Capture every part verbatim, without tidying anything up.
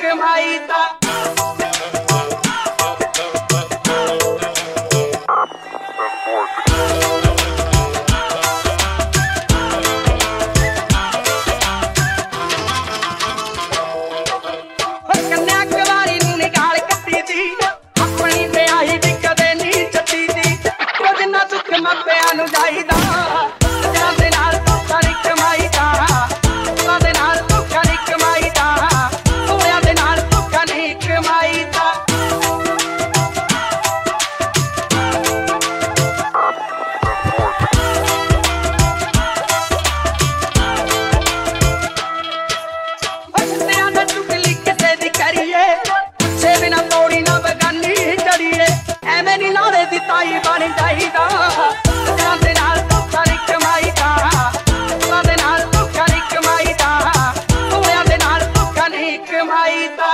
ਕਮਾਈ ਦਾ। ਮਾਪਿਆਂ ਨੂੰ ਜਾਈਦਾ ਜਾਂਦੇ ਨਾਲ ਧੋਖਾ ਨੀ ਕਮਾਈ ਦਾ, ਉਹਦੇ ਨਾਲ ਧੋਖਾ ਨੀ ਕਮਾਈ ਦਾ, ਉਹਦੇ ਦੇ ਨਾਲ ਧੋਖਾ ਨੀ ਕਮਾਈ ਦਾ। ਦਾ ਚੁਗਲੀ ਕਿਸੇ ਦੀ ਕਰੀਏ ਪੁੱਛੇ ਬਿਨਾ ਤੋੜੀ ਨਾ ਬਗਾਨੀ ਚੜੀਏ, ਐਵੇਂ ਨੀ ਲਾੜੇ ਦੀ ਤਾਈ ਬਣ ਜਾਈਦਾ ਜਾਂਦੇ ਨਾਲ ਧੋਖਾ ਨੀ ਕਮਾਈ ਦਾ, ਉਹਦੇ ਨਾਲ ਧੋਖਾ ਨੀ ਕਮਾਈ ਦਾ, ਉਹਦੇ ਦੇ ਨਾਲ ਧੋਖਾ ਨੀ ਕਮਾਈ ਦਾ।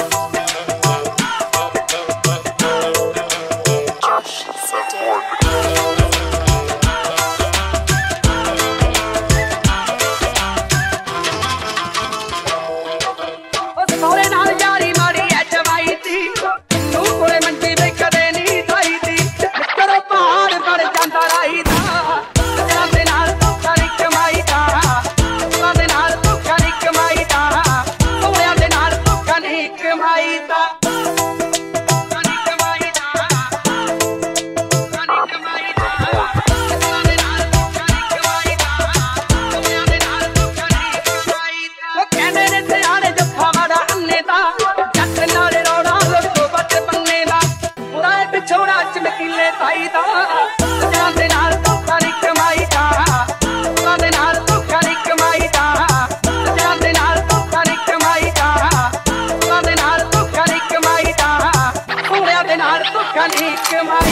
ਸੋਹਰੇ ਨਾਲ ਯਾਰੀ ਮਾੜੀ ਐ ਜਵਾਈ ਦੀ, ਨੂੰ ਕੋਲੇ ਮੰਜੀ ਵੇ ਕਦੇ ਨੀ ਖਾਈ ਦੀ, ਕਰੋ ਪਹਾੜ ਬਣ ਜਾਂਦਾ ਰਾਈ ਦਾ ਜਾਂਦੇ ਨਾਲ ਧੋਖਾ ਨੀ ਕਮਾਈ ਦਾ, ਉਹਦੇ ਨਾਲ ਧੋਖਾ ਨੀ ਕਮਾਈ ਦਾ, ਉਹਦੇ ਦੇ ਨਾਲ ਧੋਖਾ ਨੀ ਕਮਾਈ ਦਾ। ਛੋੜਾ ਚਮਕੀਲੇ ਤਾਈ ਦਾ ਜਾਂਦੇ ਨਾਲ ਧੋਖਾ ਨੀ ਕਮਾਈ ਦਾ, ਉਹਦੇ ਨਾਲ ਧੋਖਾ ਨੀ ਕਮਾਈ ਦਾ, ਜਾਂਦੇ ਨਾਲ ਧੋਖਾ ਨੀ ਕਮਾਈ ਦਾ, ਉਹਦੇ ਨਾਲ ਧੋਖਾ ਨੀ ਕਮਾਈ ਦਾ, ਉਹਦੇ ਨਾਲ ਧੋਖਾ ਨੀ ਕਮਾਈ।